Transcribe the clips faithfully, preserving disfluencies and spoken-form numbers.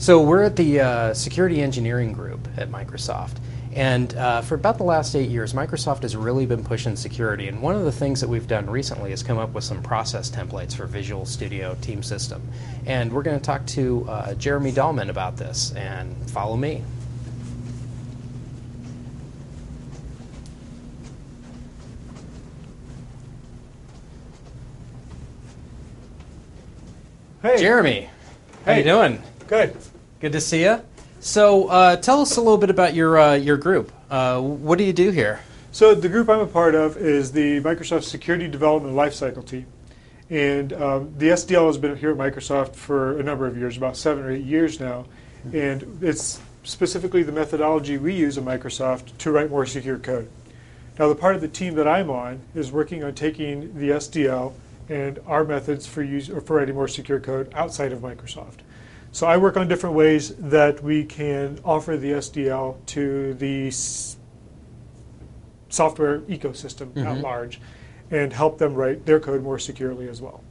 So we're at the uh, Security Engineering Group at Microsoft. And uh, for about the last eight years, Microsoft has really been pushing security. And one of the things that we've done recently is come up with some process templates for Visual Studio Team System. And we're going to talk to uh, Jeremy Dahlman about this. And follow me. Hey. Jeremy, how Hey. you doing? Good. Good to see you. So uh, tell us a little bit about your uh, your group. Uh, what do you do here? So the group I'm a part of is the Microsoft Security Development Lifecycle team. And um, the S D L has been here at Microsoft for a number of years, about seven or eight years now. And it's specifically the methodology we use at Microsoft to write more secure code. Now the part of the team that I'm on is working on taking the S D L and our methods for, use, or for writing more secure code outside of Microsoft. So I work on different ways that we can offer the S D L to the s software ecosystem mm-hmm. at large and help them write their code more securely as well.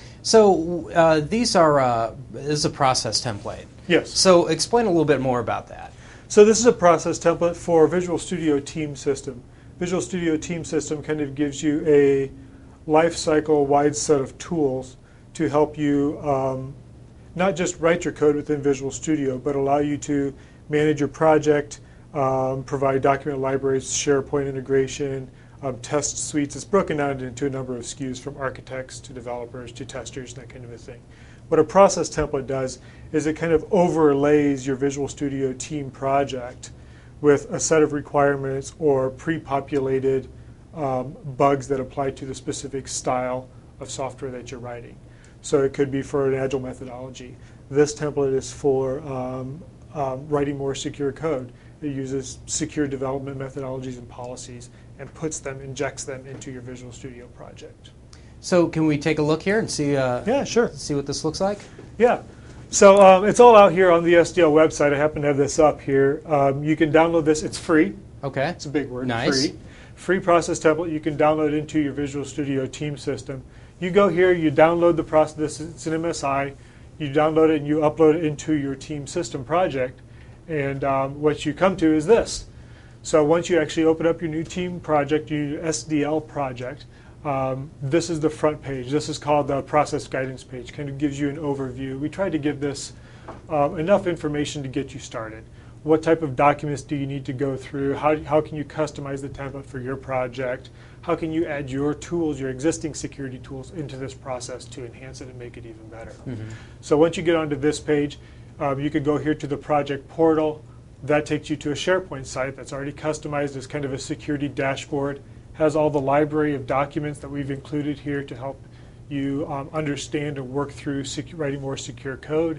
So uh, these are, uh, this is a process template. Yes. So explain a little bit more about that. So this is a process template for Visual Studio Team System. Visual Studio Team System kind of gives you a life cycle wide set of tools to help you um, not just write your code within Visual Studio, but allow you to manage your project, um, provide document libraries, SharePoint integration, um, test suites. It's broken down into a number of S K Us from architects to developers to testers, that kind of a thing. What a process template does is it kind of overlays your Visual Studio team project with a set of requirements or pre-populated um, bugs that apply to the specific style of software that you're writing. So it could be for an agile methodology. This template is for um, um, writing more secure code. It uses secure development methodologies and policies and puts them, injects them into your Visual Studio project. So can we take a look here and see? Uh, yeah, sure. See what this looks like. Yeah. So um, it's all out here on the S D L website. I happen to have this up here. Um, you can download this. It's free. Okay. It's a big word. Nice. Free. Free process template you can download into your Visual Studio team system. You go here, you download the process, it's an M S I, you download it and you upload it into your team system project, and um, what you come to is this. So once you actually open up your new team project, your S D L project, um, this is the front page. This is called the process guidance page, kind of gives you an overview. We tried to give this um, enough information to get you started. What type of documents do you need to go through? How, how can you customize the template for your project? How can you add your tools, your existing security tools, into this process to enhance it and make it even better? Mm-hmm. So once you get onto this page, um, you can go here to the project portal. That takes you to a SharePoint site that's already customized as kind of a security dashboard. Has all the library of documents that we've included here to help you um, understand and work through writing more secure code.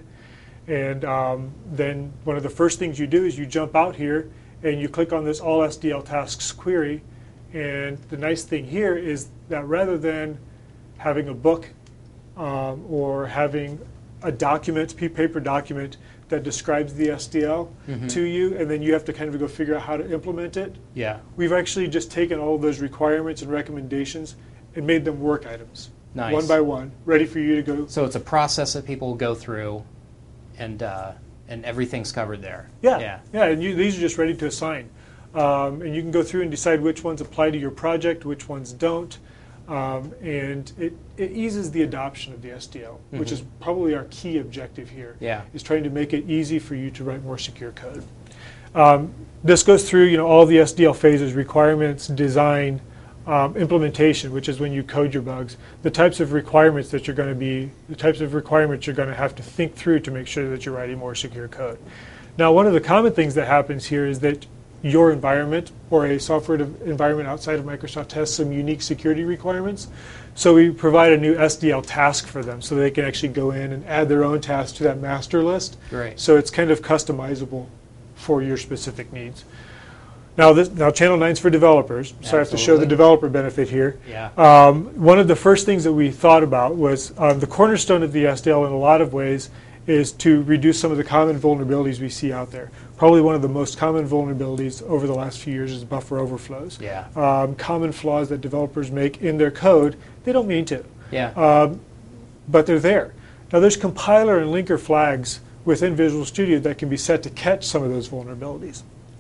And um, then one of the first things you do is you jump out here and you click on this All S D L Tasks query. And the nice thing here is that rather than having a book um, or having a document, paper document that describes the S D L mm-hmm. to you, and then you have to kind of go figure out how to implement it, yeah. we've actually just taken all of those requirements and recommendations and made them work items. Nice. One by one, ready for you to go. So it's a process that people go through, and uh, and everything's covered there. Yeah, yeah, yeah. And you, these are just ready to assign, um, and you can go through and decide which ones apply to your project, which ones don't, um, and it, it eases the adoption of the S D L, mm-hmm. which is probably our key objective here. Yeah, is trying to make it easy for you to write more secure code. Um, this goes through, you know, all the S D L phases: requirements, design, Um, implementation, which is when you code your bugs, the types of requirements that you're going to be, the types of requirements you're going to have to think through to make sure that you're writing more secure code. Now, one of the common things that happens here is that your environment or a software environment outside of Microsoft has some unique security requirements. So we provide a new S D L task for them so they can actually go in and add their own tasks to that master list. Great. So it's kind of customizable for your specific needs. Now, this, now Channel nine's for developers, so Absolutely. I have to show the developer benefit here. Yeah. Um, one of the first things that we thought about was uh, the cornerstone of the S D L in a lot of ways is to reduce some of the common vulnerabilities we see out there. Probably one of the most common vulnerabilities over the last few years is buffer overflows. Yeah. Um, common flaws that developers make in their code, they don't mean to. Yeah. Um, but they're there. Now, there's compiler and linker flags within Visual Studio that can be set to catch some of those vulnerabilities.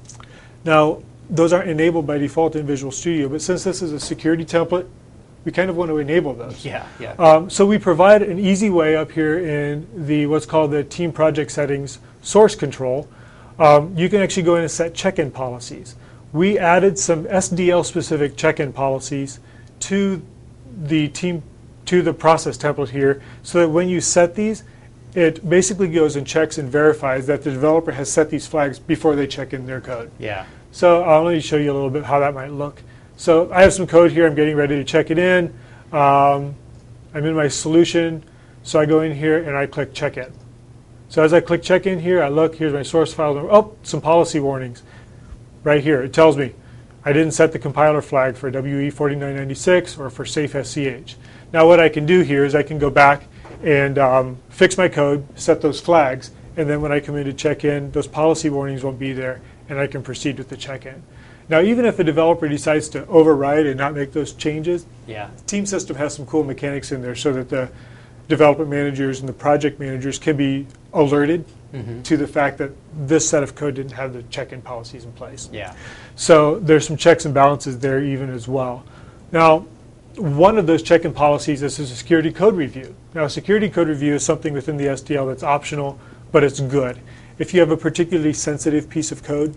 Now, those aren't enabled by default in Visual Studio, but since this is a security template, we kind of want to enable those. Yeah, yeah. Um, so we provide an easy way up here in the what's called the Team Project Settings source control. Um, you can actually go in and set check-in policies. We added some S D L-specific check-in policies to the team, to the process template here, so that when you set these, it basically goes and checks and verifies that the developer has set these flags before they check in their code. Yeah. So I'll let you show you a little bit how that might look. So I have some code here. I'm getting ready to check it in. Um, I'm in my solution. So I go in here and I click check in. So as I click check in here, I look, here's my source file. Oh, some policy warnings right here. It tells me I didn't set the compiler flag for W E forty-nine ninety-six or for safe S C H. Now what I can do here is I can go back and um, fix my code, set those flags, and then when I come in to check in, those policy warnings won't be there, and I can proceed with the check-in. Now, even if a developer decides to override and not make those changes, yeah. the team system has some cool mechanics in there so that the development managers and the project managers can be alerted mm-hmm. to the fact that this set of code didn't have the check-in policies in place. Yeah. So there's some checks and balances there even as well. Now, one of those check-in policies is a security code review. Now, a security code review is something within the S D L that's optional, but it's good. If you have a particularly sensitive piece of code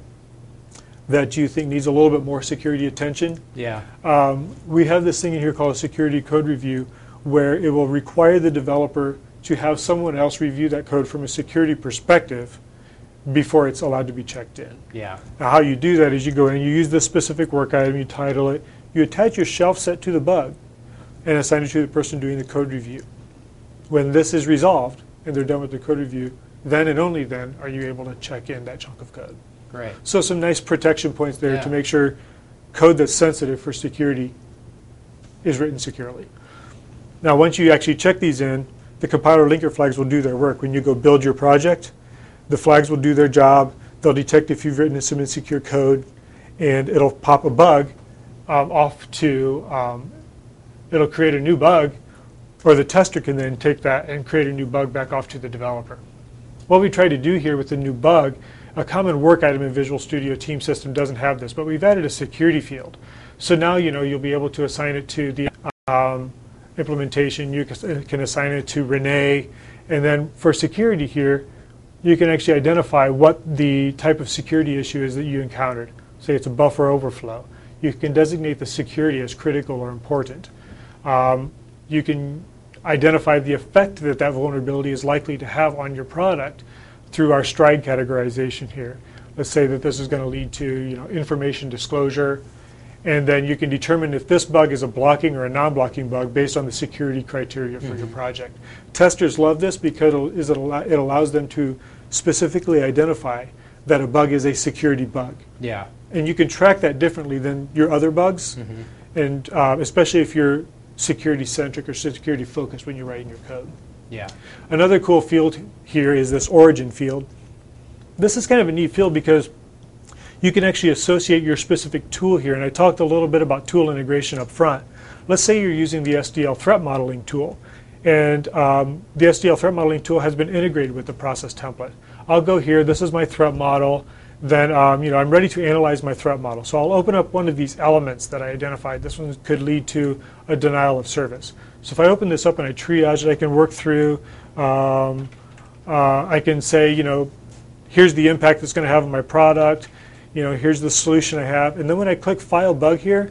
that you think needs a little bit more security attention, yeah. um, we have this thing in here called a security code review, where it will require the developer to have someone else review that code from a security perspective before it's allowed to be checked in. Yeah. Now, how you do that is you go in, you use this specific work item, you title it, you attach your shelf set to the bug, and assign it to the person doing the code review. When this is resolved and they're done with the code review, then and only then are you able to check in that chunk of code. Great. So some nice protection points there yeah. to make sure code that's sensitive for security is written securely. Now, once you actually check these in, the compiler linker flags will do their work. When you go build your project, the flags will do their job. They'll detect if you've written some insecure code, and it'll pop a bug um, off to, um, it'll create a new bug, or the tester can then take that and create a new bug back off to the developer. What we try to do here with the new bug, a common work item in Visual Studio Team System doesn't have this, but we've added a security field. So now you know you'll be able to assign it to the um, implementation. You can assign it to Renee, and then for security here, you can actually identify what the type of security issue is that you encountered. Say it's a buffer overflow. You can designate the security as critical or important. Um, you can identify the effect that that vulnerability is likely to have on your product through our STRIDE categorization here. Let's say that this is going to lead to you know, information disclosure, and then you can determine if this bug is a blocking or a non-blocking bug based on the security criteria for mm-hmm. your project. Testers love this because it allows them to specifically identify that a bug is a security bug. Yeah. And you can track that differently than your other bugs, mm-hmm. and uh, especially if you're security-centric or security-focused when you're writing your code. Yeah. Another cool field here is this origin field. This is kind of a neat field because you can actually associate your specific tool here, and I talked a little bit about tool integration up front. Let's say you're using the S D L threat modeling tool, and um, the S D L threat modeling tool has been integrated with the process template. I'll go here, this is my threat model, then um, you know, I'm ready to analyze my threat model. So I'll open up one of these elements that I identified. This one could lead to a denial of service. So if I open this up and I triage it, I can work through, um, uh, I can say, you know, here's the impact it's going to have on my product, you know, here's the solution I have. And then when I click File Bug here,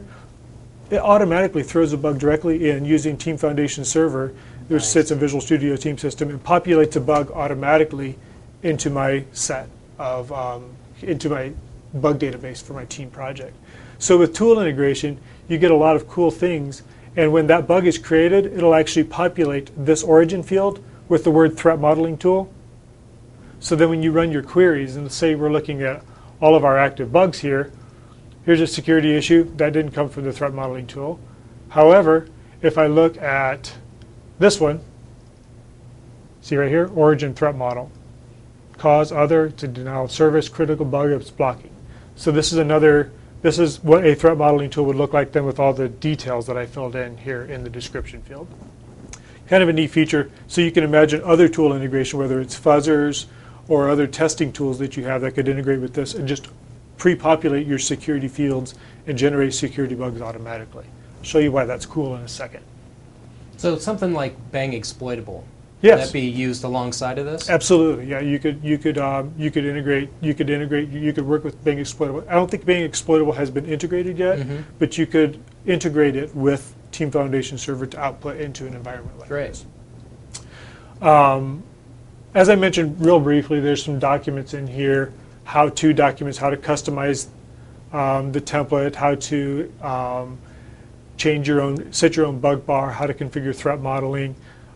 it automatically throws a bug directly in using Team Foundation Server, which nice. sits in Visual Studio Team System, and populates a bug automatically into my set of, um, into my bug database for my team project. So with tool integration, you get a lot of cool things. And when that bug is created, it'll actually populate this origin field with the word threat modeling tool. So then when you run your queries, and say we're looking at all of our active bugs here, here's a security issue. That didn't come from the threat modeling tool. However, if I look at this one, see right here, origin threat model. Cause other to denial of service, critical bug it's blocking. So this is another, this is what a threat modeling tool would look like then with all the details that I filled in here in the description field. Kind of a neat feature. So you can imagine other tool integration, whether it's fuzzers or other testing tools that you have that could integrate with this and just pre-populate your security fields and generate security bugs automatically. I'll show you why that's cool in a second. So something like Bang Exploitable. Yes. Can that be used alongside of this? Absolutely. Yeah, you could you could um, you could integrate you could integrate you could work with Bang Exploitable. I don't think Bang Exploitable has been integrated yet, Mm-hmm. but you could integrate it with Team Foundation Server to output into an environment like Great. this. Um, as I mentioned real briefly, there's some documents in here, how-to documents, how to customize um, the template, how to um, change your own, set your own bug bar, how to configure threat modeling.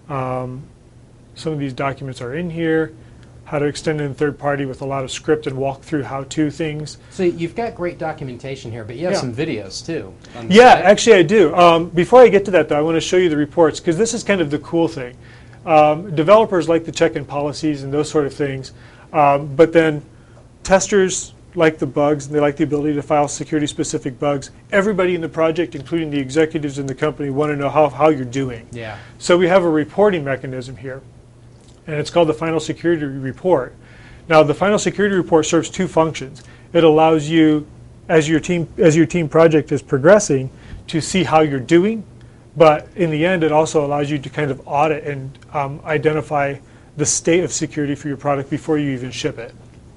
Um, some of these documents are in here, how to extend in third party with a lot of script and walk through how-to things. So you've got great documentation here, but you have Yeah. some videos too. on the Yeah, site. actually I do. Um, before I get to that though, I want to show you the reports because this is kind of the cool thing. Um, developers like to check in policies and those sort of things, um, but then testers like the bugs and they like the ability to file security specific bugs. Everybody in the project, including the executives in the company, want to know how, how you're doing. Yeah. So we have a reporting mechanism here, and it's called the Final Security Report. Now, the Final Security Report serves two functions. It allows you, as your team as your team project is progressing, to see how you're doing, but in the end, it also allows you to kind of audit and um, identify the state of security for your product before you even ship it.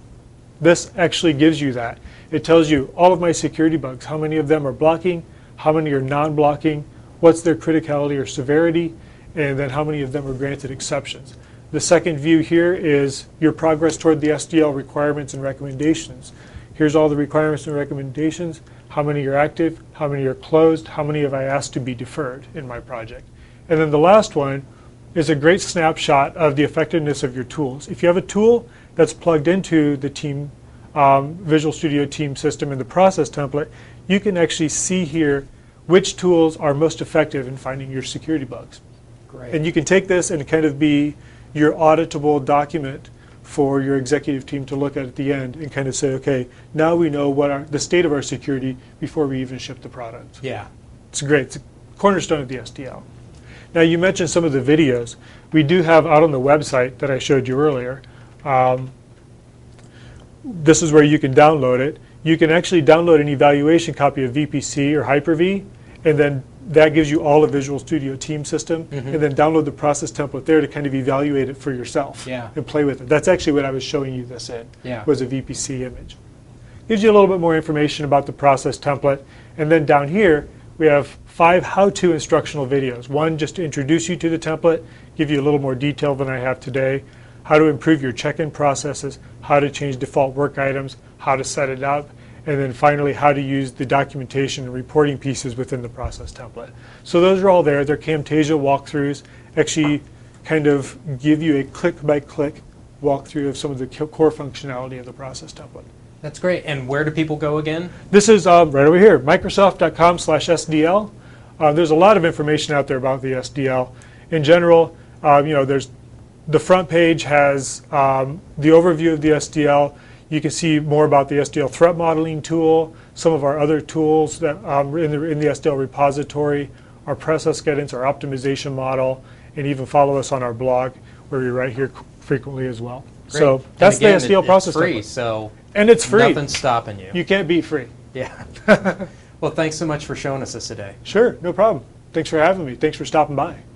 This actually gives you that. It tells you all of my security bugs, how many of them are blocking, how many are non-blocking, what's their criticality or severity, and then how many of them are granted exceptions. The second view here is your progress toward the S D L requirements and recommendations. Here's all the requirements and recommendations, how many are active, how many are closed, how many have I asked to be deferred in my project. And then the last one is a great snapshot of the effectiveness of your tools. If you have a tool that's plugged into the team um, Visual Studio team system in the process template, you can actually see here which tools are most effective in finding your security bugs. Great. And you can take this and kind of be your auditable document for your executive team to look at at the end and kind of say, okay, now we know what our, the state of our security before we even ship the product. Yeah. It's great. It's a cornerstone of the S D L. Now, you mentioned some of the videos. We do have out on the website that I showed you earlier. Um, this is where you can download it. You can actually download an evaluation copy of V P C or Hyper-V, and then that gives you all of Visual Studio Team System, Mm-hmm. and then download the process template there to kind of evaluate it for yourself Yeah. and play with it. That's actually what I was showing you this in, Yeah. was a V P C image. Gives you a little bit more information about the process template, and then down here we have five how-to instructional videos. One just to introduce you to the template, give you a little more detail than I have today, how to improve your check-in processes, how to change default work items, how to set it up, and then finally how to use the documentation and reporting pieces within the process template. So those are all there. They're Camtasia walkthroughs, actually kind of give you a click-by-click walkthrough of some of the core functionality of the process template. That's great. And where do people go again? This is uh, right over here, microsoft dot com slash S D L. Uh, there's a lot of information out there about the S D L. In general, uh, you know, there's the front page has um, the overview of the S D L. You can see more about the S D L threat modeling tool, some of our other tools that um, in the in the S D L repository, our process guidance, our optimization model, and even follow us on our blog where we write here frequently as well. Great. So And that's again, the S D L it- process It's free, template. so And it's free. nothing's stopping you. You can't beat free. Yeah. Well, thanks so much for showing us this today. Sure, no problem. Thanks for having me. Thanks for stopping by.